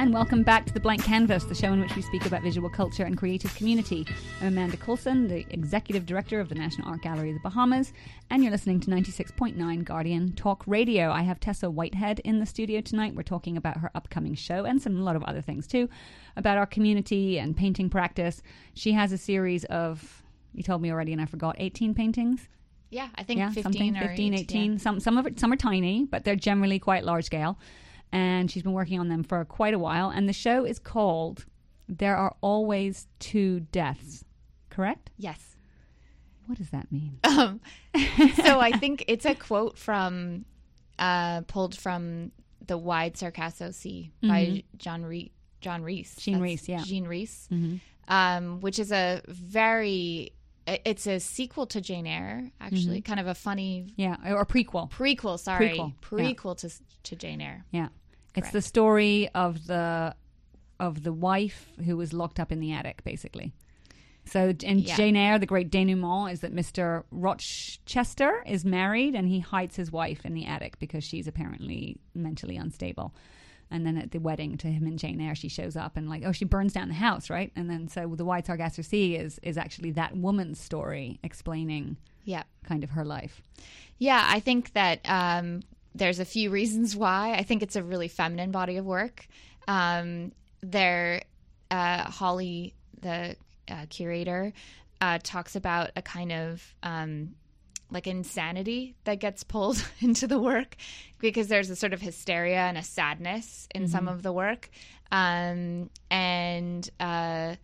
And welcome back to The Blank Canvas, the show in which we speak about visual culture and creative community. I'm Amanda Coulson, the Executive Director of the National Art Gallery of the Bahamas, and you're listening to 96.9 Guardian Talk Radio. I have Tessa Whitehead in the studio tonight. We're talking about her upcoming show and a lot of other things too, about our community and painting practice. She has a series of, you told me already and I forgot, 18 paintings? Yeah, I think 15 or 18. Yeah. Some are tiny, but they're generally quite large scale. And she's been working on them for quite a while. And the show is called There Are Always Two Deaths, correct? Yes. What does that mean? So I think it's a quote from, pulled from The Wide Sargasso Sea by Jean Rhys. Jean Rhys, yeah. Jean Rhys, Mm-hmm. which is it's a sequel to Jane Eyre, actually. Kind of a funny... Yeah, or prequel. Prequel to Jane Eyre. Yeah. Correct. It's the story of the wife who was locked up in the attic, basically. So in Jane Eyre, the great denouement is that Mr. Rochester is married and he hides his wife in the attic because she's apparently mentally unstable. And then at the wedding to him and Jane Eyre, she shows up and she burns down the house, right? And then so the Wide Sargasso Sea is actually that woman's story explaining kind of her life. Yeah, I think that there's a few reasons why. I think it's a really feminine body of work. Holly, the curator, talks about a kind of insanity that gets pulled into the work because there's a sort of hysteria and a sadness in some of the work. And I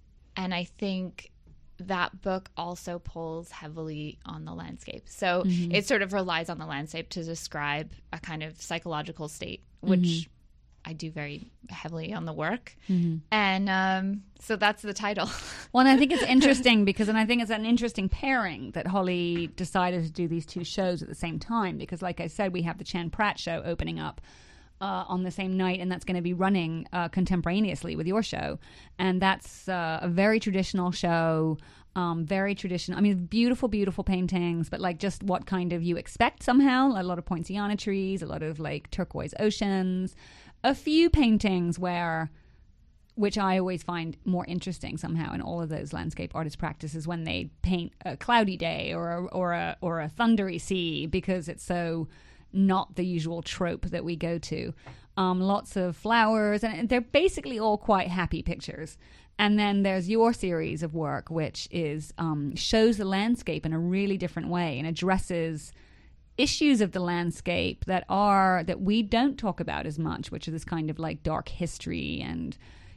think that book also pulls heavily on the landscape. So it sort of relies on the landscape to describe a kind of psychological state, which I do very heavily on the work. And so that's the title. Well, and I think it's interesting because I think it's an interesting pairing that Holly decided to do these two shows at the same time because, like I said, we have the Chan Pratt show opening up on the same night, and that's going to be running contemporaneously with your show. And that's a very traditional show, very traditional. I mean, beautiful, beautiful paintings, but just what kind of you expect somehow. A lot of poinciana trees, a lot of turquoise oceans, a few paintings which I always find more interesting somehow in all of those landscape artist practices when they paint a cloudy day or a thundery sea because it's so not the usual trope that we go to. Lots of flowers, and they're basically all quite happy pictures. And then there's your series of work, which is shows the landscape in a really different way and addresses issues of the landscape that we don't talk about as much, which is this kind of dark history and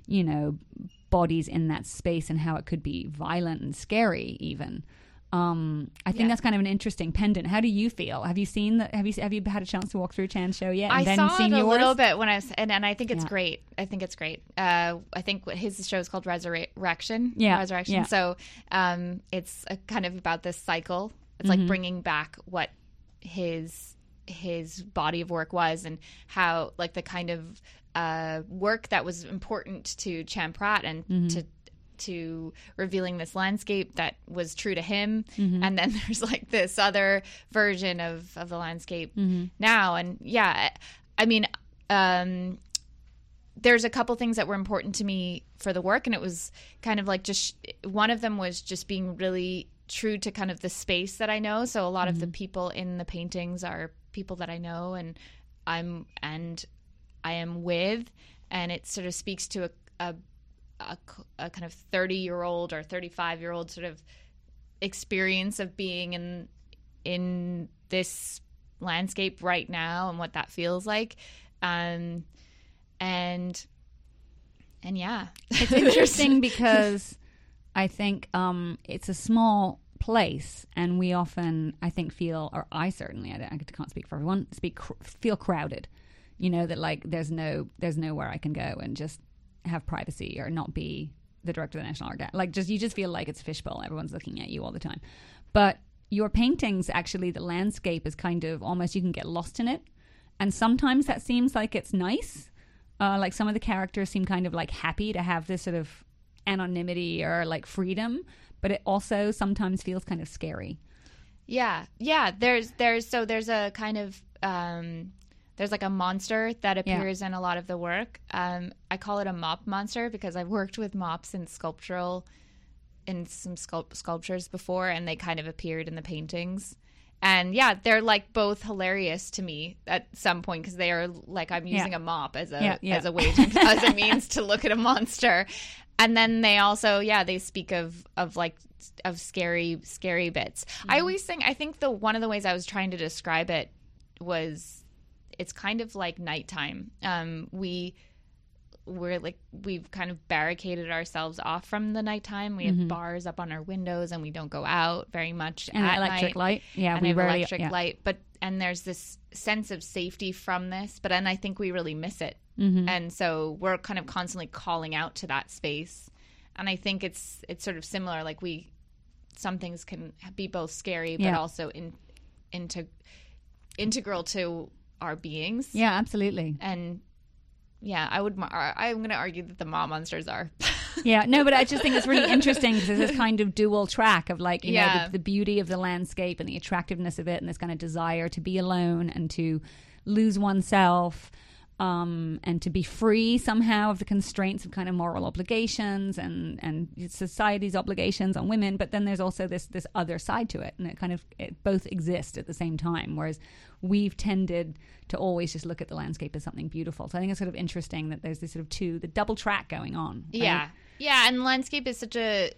bodies in that space and how it could be violent and scary even. I think that's kind of an interesting pendant. How do you feel? Have you seen have you had a chance to walk through Chan's show yet? And I saw it a little bit when I was, and I think it's great. I think it's great. I think his show is called Resurrection. Yeah. Resurrection. Yeah. So it's kind of about this cycle. It's bringing back what his body of work was and how the kind of work that was important to Chan Pratt and to revealing this landscape that was true to him. And then there's this other version of the landscape now. And I mean, there's a couple things that were important to me for the work, and it was kind of just one of them was just being really true to kind of the space that I know. So a lot of the people in the paintings are people that I know and I am with, and it sort of speaks to a kind of 30-year-old or 35-year-old sort of experience of being in this landscape right now and what that feels like. And yeah. It's interesting because I think it's a small place, and we often, I think, feel, or I certainly, I can't speak for everyone, feel crowded. That there's nowhere I can go and just have privacy or not be the director of the National Art Gallery. You just feel like it's a fishbowl. Everyone's looking at you all the time. But your paintings, actually, the landscape is kind of almost, you can get lost in it. And sometimes that seems like it's nice. Some of the characters seem kind of happy to have this sort of anonymity or freedom, but it also sometimes feels kind of scary. Yeah. There's a kind of there's like a monster that appears in a lot of the work. I call it a mop monster because I've worked with mops in some sculptures before, and they kind of appeared in the paintings. And yeah, they're like both hilarious to me at some point because they are like, I'm using a mop as a way to, as a means to look at a monster. And then they also, they speak of scary bits. Mm-hmm. I think one of the ways I was trying to describe it was, it's kind of like nighttime. We've kind of barricaded ourselves off from the nighttime. We have bars up on our windows, and we don't go out very much and at electric night. Light. Yeah, and we rarely electric light. And there's this sense of safety from this, but then I think we really miss it. Mm-hmm. And so we're kind of constantly calling out to that space. And I think it's sort of similar. Like some things can be both scary, but also integral to our beings. Yeah, absolutely. And I'm going to argue that the mop monsters are. Yeah, no, but I just think it's really interesting because there's this kind of dual track of like, you know, the beauty of the landscape and the attractiveness of it, and this kind of desire to be alone and to lose oneself, and to be free somehow of the constraints of kind of moral obligations and society's obligations on women. But then there's also this other side to it, and it both exist at the same time, whereas we've tended to always just look at the landscape as something beautiful. So I think it's sort of interesting that there's this sort of the double track going on. Right? Yeah, and landscape is such a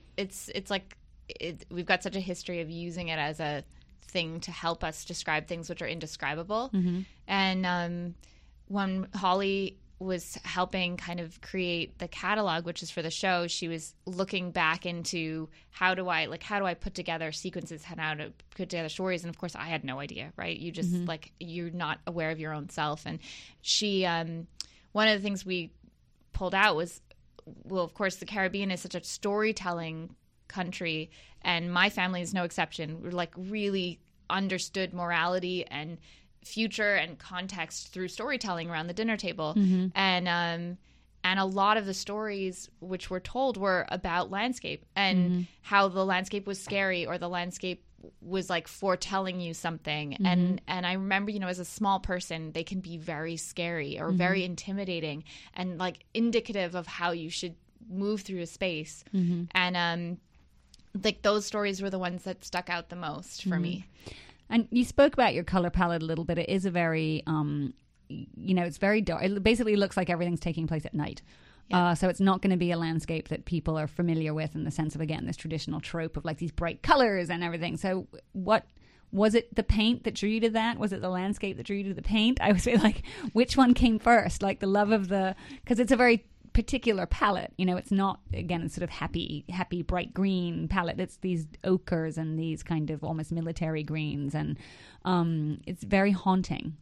we've got such a history of using it as a thing to help us describe things which are indescribable. Mm-hmm. And when Holly was helping kind of create the catalog, which is for the show, she was looking back into how do I put together sequences and how to put together stories. And of course I had no idea, right? You just you're not aware of your own self. And she, one of the things we pulled out was, well, of course the Caribbean is such a storytelling country, and my family is no exception. We're like really understood morality and future and context through storytelling around the dinner table. Mm-hmm. And a lot of the stories which were told were about landscape and how the landscape was scary, or the landscape was like foretelling you something. Mm-hmm. And I remember, you know, as a small person, they can be very scary or very intimidating and like indicative of how you should move through a space. Mm-hmm. And like those stories were the ones that stuck out the most for me. And you spoke about your color palette a little bit. It is a very, it's very dark. It basically looks like everything's taking place at night. Yeah. So it's not going to be a landscape that people are familiar with in the sense of, again, this traditional trope of like these bright colors and everything. So what was it, the paint that drew you to that? Was it the landscape that drew you to the paint? I was like, which one came first? Like the love of because it's a very particular palette, you know. It's not, again, it's sort of happy bright green palette. It's these ochres and these kind of almost military greens, and it's very haunting.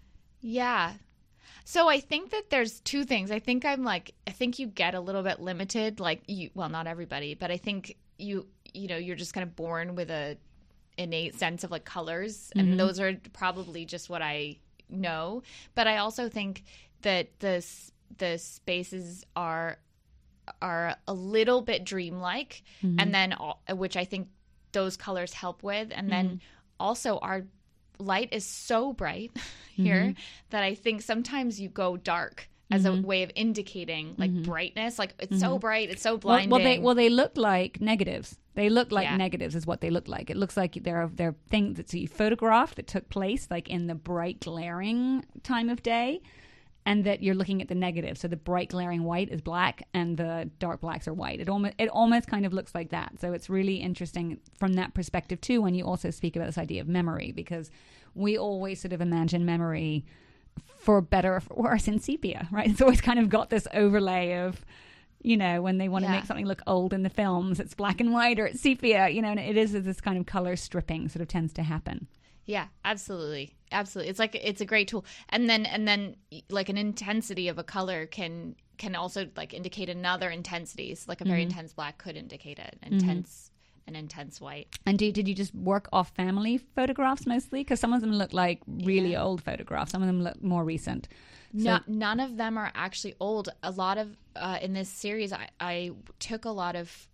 So I think that there's two things. I think you get a little bit limited, not everybody, but I think you're just kind of born with a innate sense of like colors, and those are probably just what I know. But I also think that the spaces are a little bit dreamlike, and then which I think those colors help with, and then also our light is so bright here that I think sometimes you go dark as a way of indicating like brightness. Like it's so bright, it's so blinding. Well, they look like negatives. They look like negatives is what they look like. It looks like they're things that you photographed that took place like in the bright glaring time of day, and that you're looking at the negative. So the bright glaring white is black and the dark blacks are white. It almost kind of looks like that. So it's really interesting from that perspective too, when you also speak about this idea of memory, because we always sort of imagine memory for better or for worse in sepia, right? It's always kind of got this overlay of, you know, when they want to make something look old in the films, it's black and white or it's sepia, you know, and it is this kind of color stripping sort of tends to happen. Yeah, absolutely. It's like, it's a great tool. And then like an intensity of a color can also like indicate another intensity. So like a very intense black could indicate an intense white. And did you just work off family photographs mostly? Because some of them look like really old photographs. Some of them look more recent. So, none of them are actually old. A lot of, in this series, I took a lot of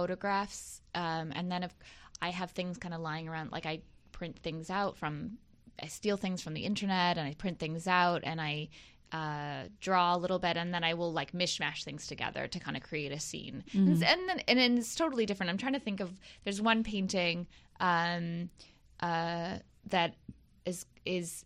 photographs, and then I have things kind of lying around, like I print things out from steal things from the internet and I print things out and I draw a little bit, and then I will like mishmash things together to kind of create a scene. And then it's totally different. I'm trying to think of, there's one painting that is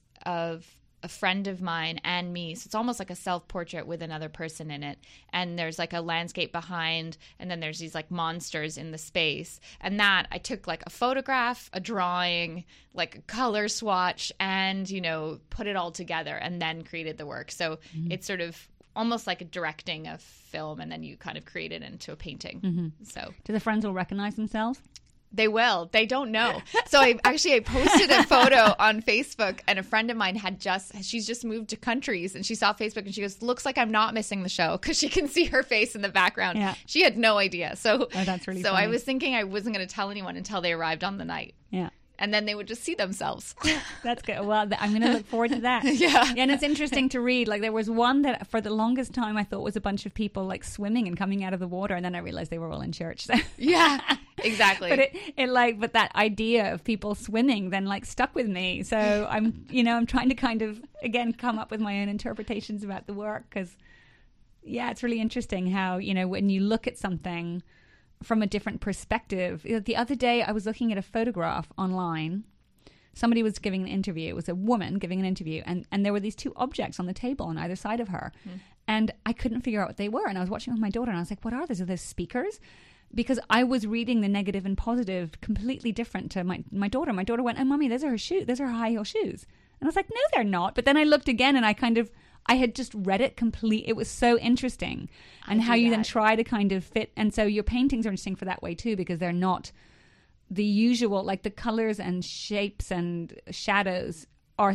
of a friend of mine and me. So it's almost like a self-portrait with another person in it. And there's like a landscape behind, and then there's these like monsters in the space. And that I took like a photograph, a drawing, like a color swatch, and, you know, put it all together and then created the work. So it's sort of almost like a directing a film, and then you kind of create it into a painting. So do the friends all recognize themselves? They will. They don't know. So I posted a photo on Facebook, and a friend of mine she's just moved to countries, and she saw Facebook and she goes, looks like I'm not missing the show, because she can see her face in the background. Yeah. She had no idea. So, that's really so funny. I was thinking I wasn't going to tell anyone until they arrived on the night. Yeah. And then they would just see themselves. That's good. Well, I'm going to look forward to that. Yeah. And it's interesting to read. Like, there was one that for the longest time I thought was a bunch of people like swimming and coming out of the water, and then I realized they were all in church. So. Yeah, exactly. But that idea of people swimming then like stuck with me. So I'm trying to kind of, again, come up with my own interpretations about the work, because, yeah, it's really interesting how, you know, when you look at something from a different perspective. The other day I was looking at a photograph online. Somebody was giving an interview. It was a woman giving an interview, and there were these two objects on the table on either side of her. And I couldn't figure out what they were. And I was watching with my daughter, and I was like, what are those? Are those speakers? Because I was reading the negative and positive completely different to my daughter. My daughter went, oh, Mommy, those are her shoes. Those are her high heel shoes. And I was like, no, they're not. But then I looked again, and I had just read it complete. It was so interesting. And how you then try to kind of fit. And so your paintings are interesting for that way too, because they're not the usual, like the colors and shapes and shadows are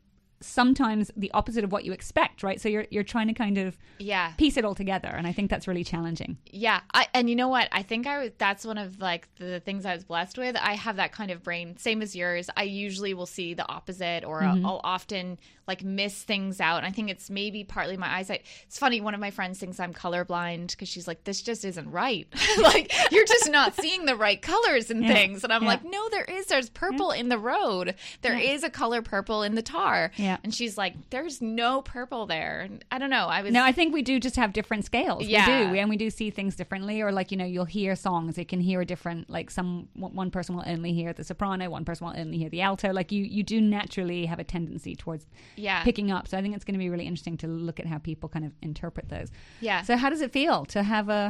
sometimes the opposite of what you expect, right? So you're trying to kind of piece it all together, and I think that's really challenging. Yeah, and you know what? I think that's one of like the things I was blessed with. I have that kind of brain, same as yours. I usually will see the opposite, or I'll often like miss things out. And I think it's maybe partly my eyesight. It's funny, one of my friends thinks I'm colorblind because she's like, this just isn't right. Like, you're just not seeing the right colors and things. And I'm like, no, there's purple in the road. There is a color purple in the tar. Yeah. And she's like, there's no purple there. And I don't know. No, I think we do just have different scales. Yeah. We do see things differently. Or like, you know, you'll hear songs. You can hear a different, like one person will only hear the soprano, one person will only hear the alto. Like you do naturally have a tendency towards picking up. So I think it's going to be really interesting to look at how people kind of interpret those. Yeah. So how does it feel to have a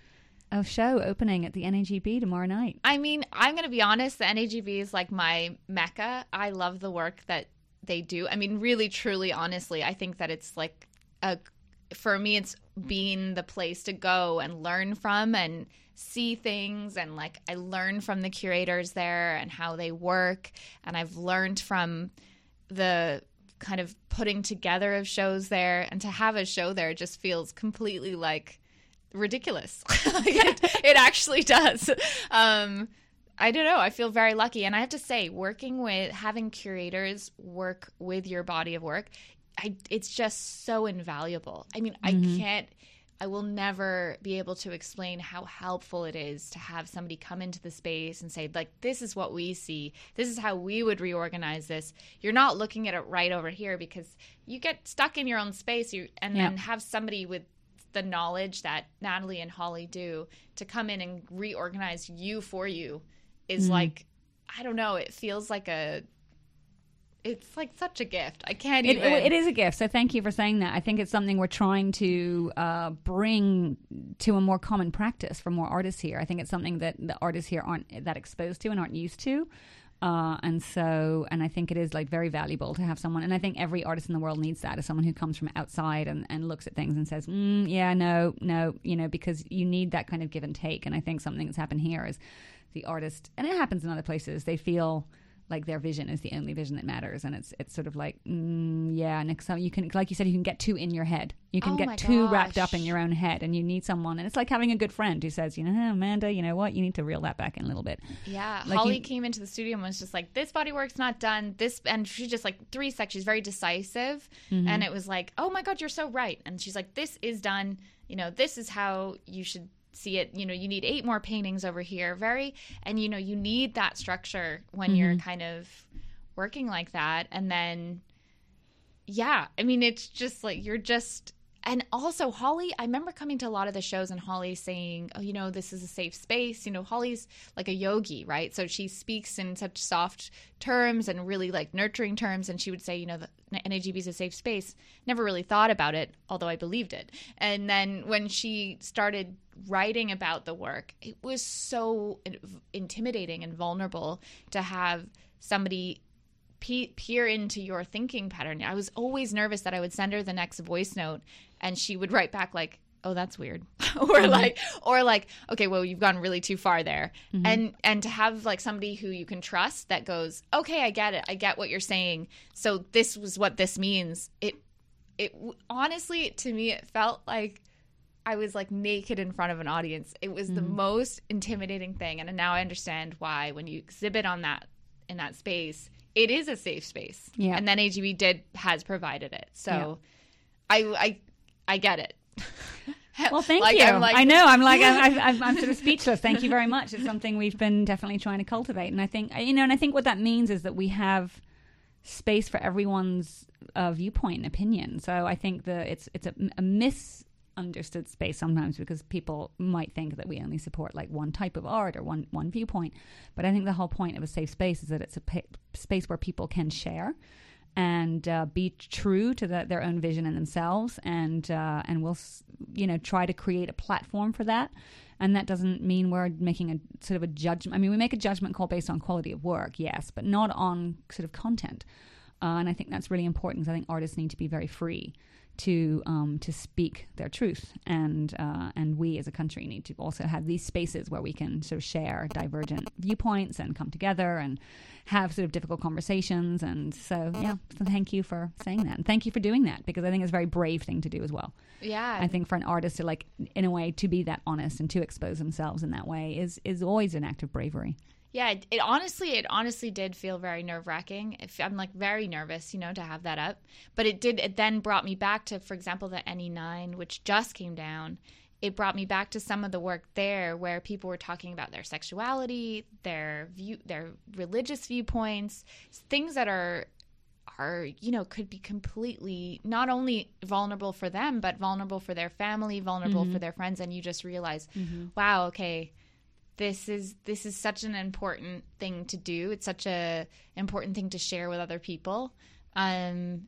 show opening at the NAGB tomorrow night? I mean, I'm going to be honest. The NAGB is like my mecca. I love the work that they do. I mean, really, truly, honestly, I think that it's like for me, it's been the place to go and learn from and see things. And like, I learn from the curators there and how they work. And I've learned from the kind of putting together of shows there, and to have a show there just feels completely like ridiculous. It actually does. I don't know. I feel very lucky. And I have to say, having curators work with your body of work, it's just so invaluable. I mean, I will never be able to explain how helpful it is to have somebody come into the space and say, like, this is what we see. This is how we would reorganize this. You're not looking at it right over here, because you get stuck in your own space then have somebody with the knowledge that Natalie and Holly do to come in and reorganize you for you is like, I don't know, it feels like it's like such a gift. I can't even. It is a gift. So thank you for saying that. I think it's something we're trying to bring to a more common practice for more artists here. I think it's something that the artists here aren't that exposed to and aren't used to. And I think it is like very valuable to have someone, and I think every artist in the world needs that, as someone who comes from outside and looks at things and says, no, you know, because you need that kind of give and take. And I think something that's happened here is the artist, and it happens in other places, they feel like their vision is the only vision that matters, and it's sort of like next time you can, like you said, you can get too in your head, you can get too wrapped up in your own head, and you need someone, and it's like having a good friend who says, Amanda, you know what, you need to reel that back in a little bit. Like Holly came into the studio and was just like, this body work's not done, this, and she just like 3 seconds, she's very decisive, and it was like, oh my god, you're so right, and she's like, this is done, this is how you should see it, you need 8 more paintings over here, and you need that structure when you're kind of working like that. And then, yeah, I mean, it's just like and also Holly, I remember coming to a lot of the shows and Holly saying, oh, you know, this is a safe space. You know, Holly's like a yogi, right? So she speaks in such soft terms and really like nurturing terms. And she would say, you know, the NAGB is a safe space. Never really thought about it, although I believed it. And then when she started writing about the work, it was so intimidating and vulnerable to have somebody peer into your thinking pattern. I was always nervous that I would send her the next voice note and she would write back like, oh, that's weird. or like, okay, well, you've gone really too far there. And to have like somebody who you can trust that goes, okay, I get it. I get what you're saying. So this was what this means. It honestly, to me, it felt like I was like naked in front of an audience. It was the most intimidating thing. And now I understand why when you exhibit in that space, it is a safe space. Yeah. And then AGB has provided it. So I get it. Well, thank you. I know. I'm sort of speechless. Thank you very much. It's something we've been definitely trying to cultivate. And I think, and I think what that means is that we have space for everyone's viewpoint and opinion. So I think it's a misunderstood space sometimes because people might think that we only support like one type of art or one viewpoint. But I think the whole point of a safe space is that it's a space where people can share and be true to their own vision and themselves, and we'll try to create a platform for that. And that doesn't mean we're making a sort of a judgment. I mean, we make a judgment call based on quality of work, yes, but not on sort of content. And I think that's really important because I think artists need to be very free to speak their truth, and we as a country need to also have these spaces where we can sort of share divergent viewpoints and come together and have sort of difficult conversations. And so thank you for saying that, and thank you for doing that, because I think it's a very brave thing to do as well. Yeah, I think for an artist to like, in a way, to be that honest and to expose themselves in that way is always an act of bravery. Yeah, it honestly did feel very nerve-wracking. I'm like very nervous, to have that up. But it then brought me back to, for example, the NE9, which just came down. It brought me back to some of the work there where people were talking about their sexuality, their religious viewpoints, things that are could be completely not only vulnerable for them, but vulnerable for their family, vulnerable for their friends. And you just realize, wow, okay, this is such an important thing to do. It's such a important thing to share with other people. And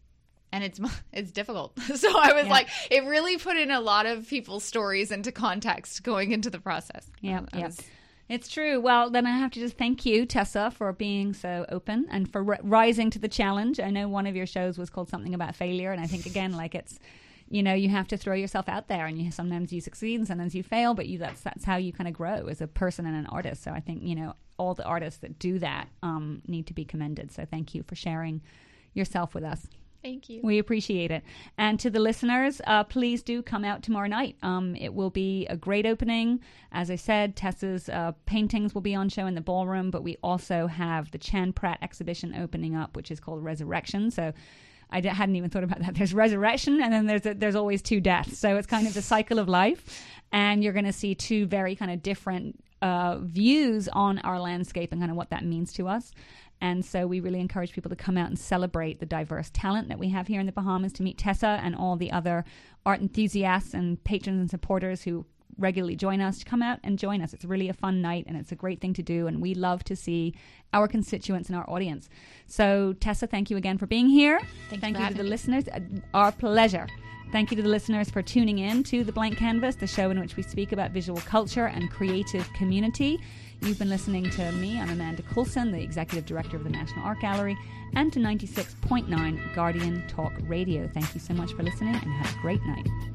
it's difficult. So I was like, it really put in a lot of people's stories into context going into the process. Yeah. It's true. Well, then I have to just thank you, Tessa, for being so open and for rising to the challenge. I know one of your shows was called something about failure. And I think, again, like it's, you have to throw yourself out there, and sometimes you succeed and sometimes you fail, but that's how you kind of grow as a person and an artist. So I think, all the artists that do that need to be commended. So thank you for sharing yourself with us. Thank you. We appreciate it. And to the listeners, please do come out tomorrow night. It will be a great opening. As I said, Tessa's paintings will be on show in the ballroom, but we also have the Chan Pratt exhibition opening up, which is called Resurrection. So I hadn't even thought about that. There's resurrection, and then there's always two deaths. So it's kind of the cycle of life. And you're going to see two very kind of different views on our landscape and kind of what that means to us. And so we really encourage people to come out and celebrate the diverse talent that we have here in the Bahamas, to meet Tessa and all the other art enthusiasts and patrons and supporters who regularly join us, to come out and join us. It's really a fun night, and it's a great thing to do, and we love to see our constituents and our audience. So Tessa, thank you again for being here. Thank you to the listeners. Our pleasure. Thank you to the listeners for tuning in to The Blank Canvas, the show in which we speak about visual culture and creative community. You've been listening to me. I'm Amanda Coulson, the Executive Director of the National Art Gallery, and to 96.9 Guardian Talk Radio. Thank you so much for listening, and have a great night.